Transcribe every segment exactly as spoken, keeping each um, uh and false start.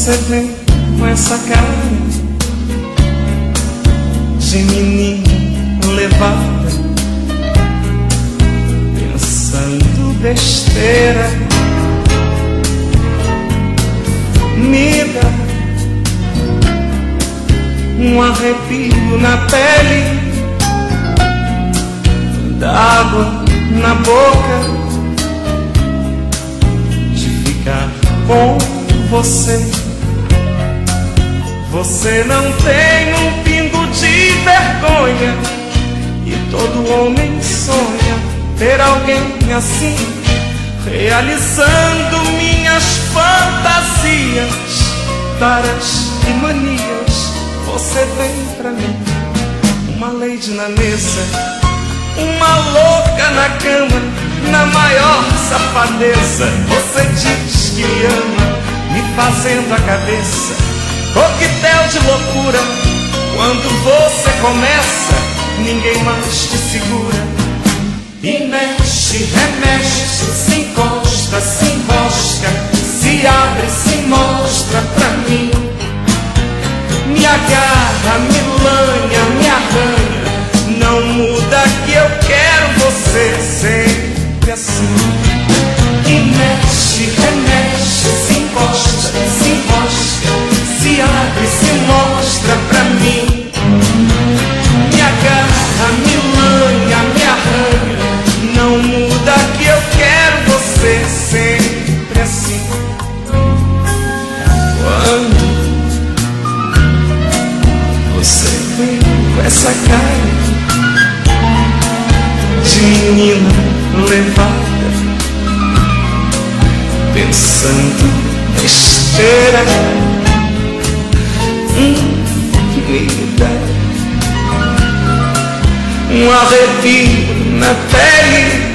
Você vem com essa cara de menina levada, pensando besteira. Me dá um arrepio na pele, dá água na boca de ficar com você. Você não tem um pingo de vergonha, e todo homem sonha ter alguém assim, realizando minhas fantasias, taras e manias. Você vem pra mim, uma lady na mesa, uma louca na cama, na maior safadeza. Você diz que me ama, me fazendo a cabeça coquetel de loucura. Quando você começa, ninguém mais te segura. E mexe, remexe, se encosta, se enrosca, se abre, se mostra pra mim. Me agarra, me lanha, me arranha, não muda que eu quero você sempre assim. E mexe, remexe, se encosta, se enrosca, se abre, se mostra pra mim. Me agarra, me lanha, me arranha, não muda que eu quero você sempre assim. Quando você vem com essa cara de menina levada, pensando besteira, hum, me dá um arrepio na pele,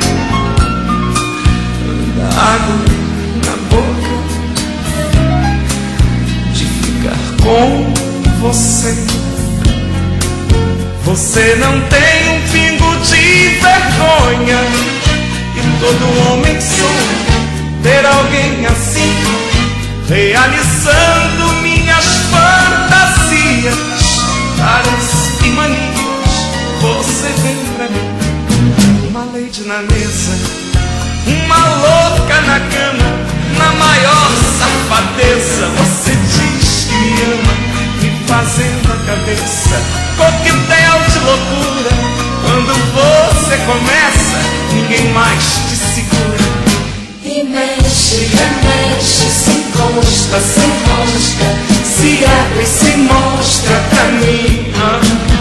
dá água na boca de ficar com você. Você não tem um pingo de vergonha, e todo homem sonha ter alguém assim, realizando minhas fantasias, taras e manias. Você vem pra mim, uma lady na mesa, uma louca na cama, na maior safadeza. Você diz que me ama, me fazendo a cabeça coquetel de loucura. Quando você começa, ninguém mais te segura. E mexe, remexe, se encosta, se enrosca, se abre, se mostra pra mim.